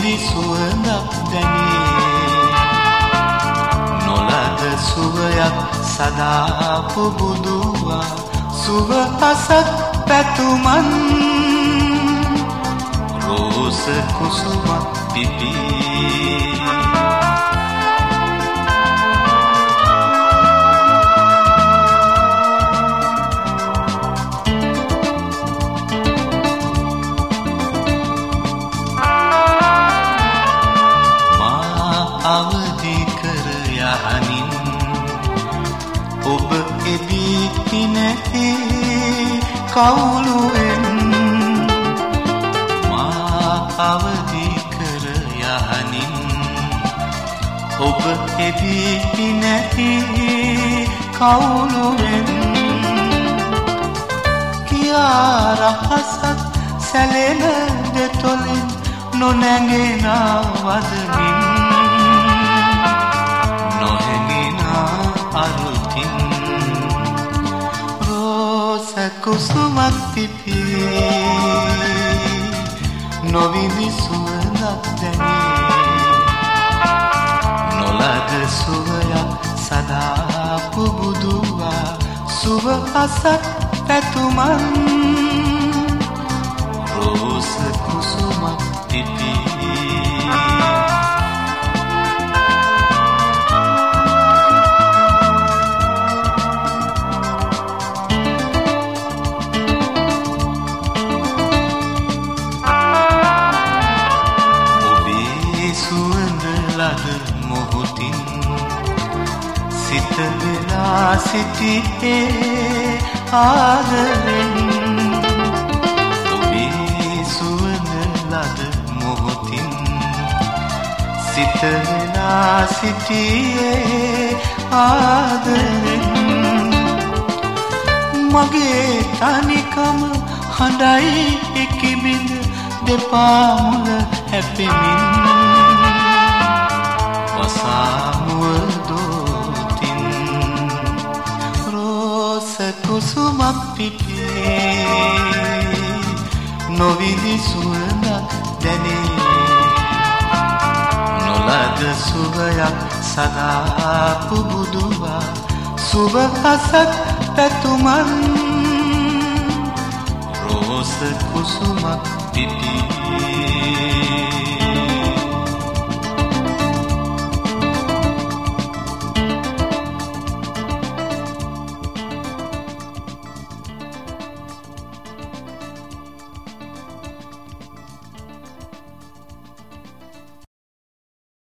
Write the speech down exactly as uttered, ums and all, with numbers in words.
නොවිඳි සුවඳක් දැනේ නොලද සුවයක් සදා පුබුදුවා සුව අසත් පැතුමන් රෝස කුසුමක් පිපී අවදි කර යහනින් ඔබ එබී නැහේ කවුළුවෙන් මා අවදි කර යහනින් ඔබ එබී නැහේ කවුළුවෙන් කියා රහසක් සැලෙන දෙතොලින් නොනැගෙන වදමින් අරුතින් රෝස කුසුමක් පිපී නොවිඳි සුවඳක් දැනේ නොලද සුවයක් සදා පුබුදුවා සුව අසත් පැතුමන් රෝස කුසුමක් පිපී ලද මොහොතින් සිත වෙලා සිටියේ ආදරෙන් ඔබේ සුවඳ ලද මොහොතින් සිත වෙලා සිටියේ ආදරෙන් මගේ තනිකම හඬයි එකිබිඳ දෙපා මුල හැපෙමින් වසාමුවදෝතින් රෝස කුසුමක් පිපී නොවිඳි සුවඳක් දැනේ නොලද සුවයක් සදා පුබුදුවා සුව අසත් පැතුමන් රෝස කුසුමක් පිපී